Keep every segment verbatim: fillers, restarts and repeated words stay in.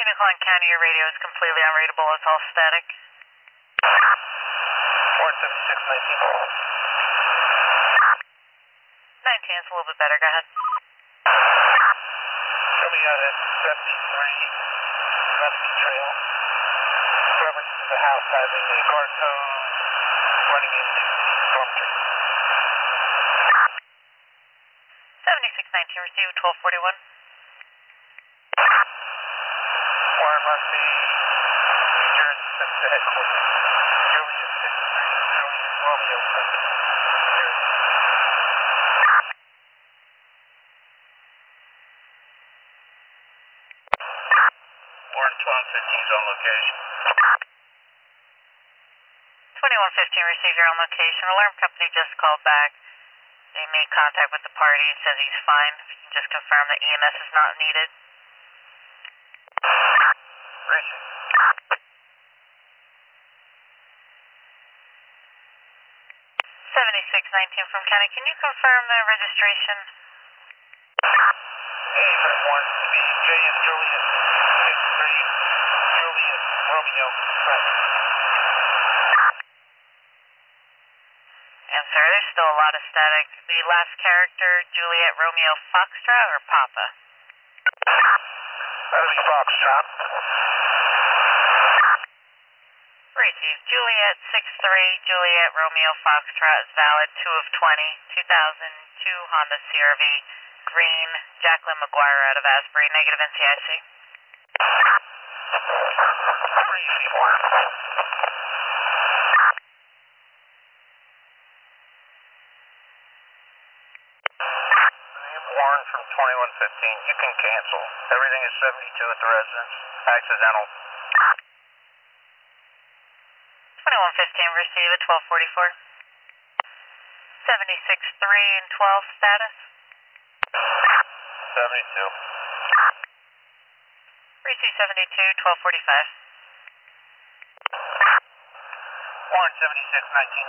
Continue calling county. Your radio is completely unreadable. It's all static. Warren seventy-six nineteen. nineteen is a little bit better. Go ahead. Show me out at seventy-three Rusty Trail. Reference to the house having a guard hose running into the storm drain. seventy-six nineteen, receive twelve forty-one. Warren must be New Jersey, sent to headquarters. Juliet fifty-three, Juliet Romeo, Central, New Jersey. Warren twelve fifteen is on location. twenty-one fifteen, receive your own location. Alarm company just called back. They made contact with the party and says he's fine. If you can just confirm that E M S is not needed. Racing. seventy-six nineteen from county. Can you confirm the registration? Hey, for Warren to be J F Juliet fifty-three, Juliet Romeo, Central. And sir, there's still a lot of static. The last character, Juliet Romeo Foxtrot or Papa? That'll be Foxtrot. Receive. Juliet six three, Juliet Romeo Foxtrot is valid, two of twenty, two thousand two Honda C R V, green, Jacqueline McGuire out of Asbury, negative N C I C. Receive Warren. Warren from twenty-one fifteen, you can cancel. Everything is seventy-two at the residence. Accidental. twenty-one fifteen, receive at twelve forty-four. seventy-six three and twelve status. seventy-two. Receive seventy-two, twelve forty-five. Warren seventy-six nineteen.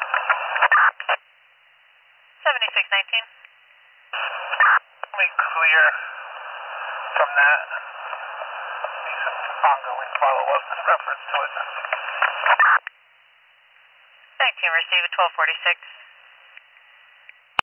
seventy-six nineteen. Let me clear from that. Be some ongoing follow-up in reference to it. nineteen, receive at twelve forty-six.